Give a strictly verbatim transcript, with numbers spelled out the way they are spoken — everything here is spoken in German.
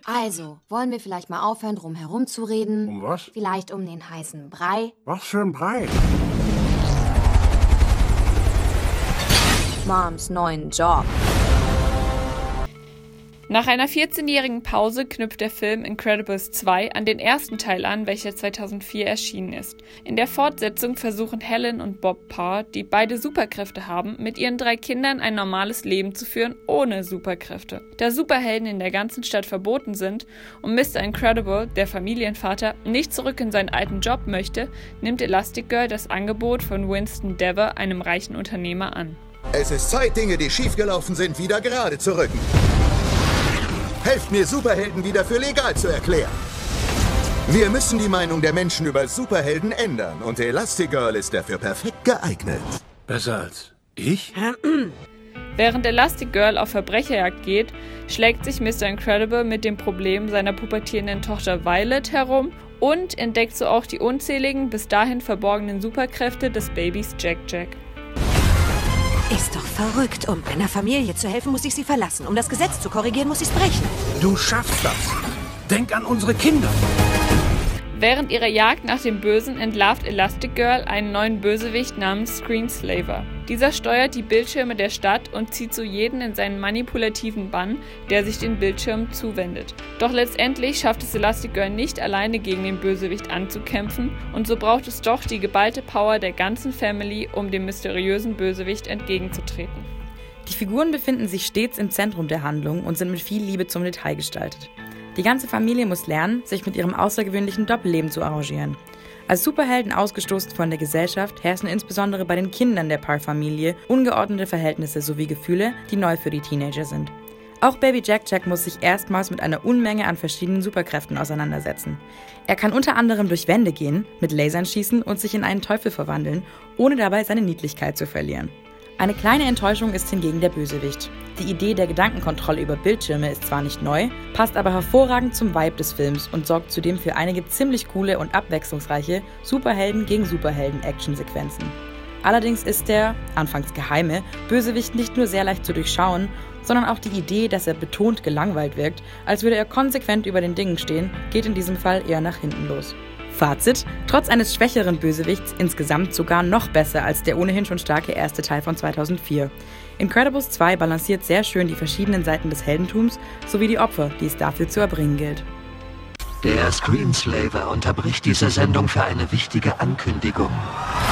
Also, wollen wir vielleicht mal aufhören, drum herum zu reden? Um was? Vielleicht um den heißen Brei? Was für ein Brei? Moms neuen Job. Nach einer vierzehnjährigen Pause knüpft der Film Incredibles zwei an den ersten Teil an, welcher zweitausendvier erschienen ist. In der Fortsetzung versuchen Helen und Bob Parr, die beide Superkräfte haben, mit ihren drei Kindern ein normales Leben zu führen ohne Superkräfte. Da Superhelden in der ganzen Stadt verboten sind und Mister Incredible, der Familienvater, nicht zurück in seinen alten Job möchte, nimmt Elastigirl das Angebot von Winston Dever, einem reichen Unternehmer, an. Es ist Zeit, Dinge, die schiefgelaufen sind, wieder gerade zu rücken. Helft mir, Superhelden wieder für legal zu erklären. Wir müssen die Meinung der Menschen über Superhelden ändern und Elastigirl ist dafür perfekt geeignet. Besser als ich? Während Elastigirl auf Verbrecherjagd geht, schlägt sich Mister Incredible mit dem Problem seiner pubertierenden Tochter Violet herum und entdeckt so auch die unzähligen, bis dahin verborgenen Superkräfte des Babys Jack Jack. Ist doch verrückt. Um einer Familie zu helfen, muss ich sie verlassen. Um das Gesetz zu korrigieren, muss ich es brechen. Du schaffst das. Denk an unsere Kinder. Während ihrer Jagd nach dem Bösen entlarvt Elastigirl einen neuen Bösewicht namens Screenslaver. Dieser steuert die Bildschirme der Stadt und zieht so jeden in seinen manipulativen Bann, der sich den Bildschirmen zuwendet. Doch letztendlich schafft es Elastigirl nicht alleine gegen den Bösewicht anzukämpfen und so braucht es doch die geballte Power der ganzen Family, um dem mysteriösen Bösewicht entgegenzutreten. Die Figuren befinden sich stets im Zentrum der Handlung und sind mit viel Liebe zum Detail gestaltet. Die ganze Familie muss lernen, sich mit ihrem außergewöhnlichen Doppelleben zu arrangieren. Als Superhelden ausgestoßen von der Gesellschaft herrschen insbesondere bei den Kindern der Parr-Familie ungeordnete Verhältnisse sowie Gefühle, die neu für die Teenager sind. Auch Baby Jack Jack muss sich erstmals mit einer Unmenge an verschiedenen Superkräften auseinandersetzen. Er kann unter anderem durch Wände gehen, mit Lasern schießen und sich in einen Teufel verwandeln, ohne dabei seine Niedlichkeit zu verlieren. Eine kleine Enttäuschung ist hingegen der Bösewicht. Die Idee der Gedankenkontrolle über Bildschirme ist zwar nicht neu, passt aber hervorragend zum Vibe des Films und sorgt zudem für einige ziemlich coole und abwechslungsreiche Superhelden gegen Superhelden-Action-Sequenzen. Allerdings ist der, anfangs geheime, Bösewicht nicht nur sehr leicht zu durchschauen, sondern auch die Idee, dass er betont gelangweilt wirkt, als würde er konsequent über den Dingen stehen, geht in diesem Fall eher nach hinten los. Fazit: Trotz eines schwächeren Bösewichts insgesamt sogar noch besser als der ohnehin schon starke erste Teil von zweitausendvier. Incredibles zwei balanciert sehr schön die verschiedenen Seiten des Heldentums sowie die Opfer, die es dafür zu erbringen gilt. Der Screenslaver unterbricht diese Sendung für eine wichtige Ankündigung.